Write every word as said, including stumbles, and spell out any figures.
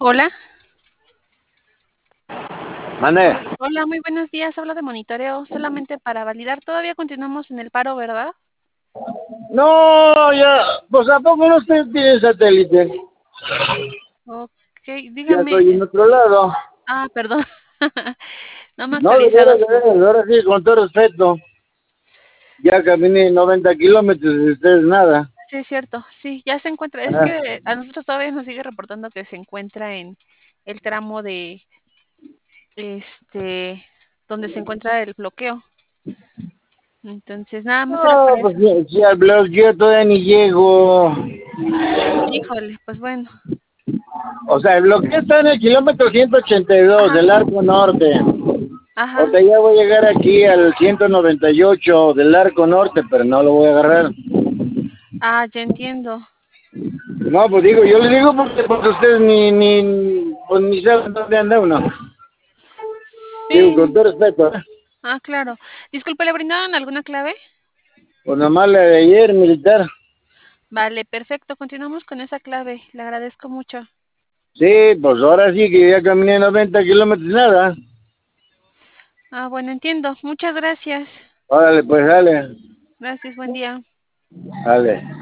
Hola, Mané. hola, muy buenos días. Hablo de monitoreo solamente para validar. Todavía continuamos en el paro, ¿verdad? No, ya, pues ¿a poco no usted tiene satélite? Ok, Ya dígame. estoy en otro lado. Ah, perdón. No me ha No, de actualizado veras, de su. veras, ahora sí, con todo respeto. Ya caminé noventa kilómetros y ustedes nada. Sí, es cierto. Sí, ya se encuentra. Es Ah, que a nosotros todavía nos sigue reportando que se encuentra en el tramo de este donde se encuentra el bloqueo. Entonces, nada más era no, para pues eso. si, si al blog yo todavía ni llego. Híjole, pues bueno. O sea, el bloqueo está en el kilómetro ciento ochenta y dos Ajá, del Arco Norte. O ajá. sea, ya voy a llegar aquí al ciento noventa y ocho del Arco Norte, pero no lo voy a agarrar. Ah, ya entiendo. No, pues digo, yo le digo porque, porque ustedes ni, ni, pues ni saben dónde anda uno. Digo, con Sí. todo respeto, ¿eh? Ah, claro. Disculpe, ¿le brindaron alguna clave? Pues nomás la de ayer, militar. Vale, perfecto. Continuamos con esa clave. Le agradezco mucho. Sí, pues ahora sí que ya caminé noventa kilómetros, nada. Ah, bueno, entiendo. Muchas gracias. Órale, pues dale, Gracias, buen día. dale.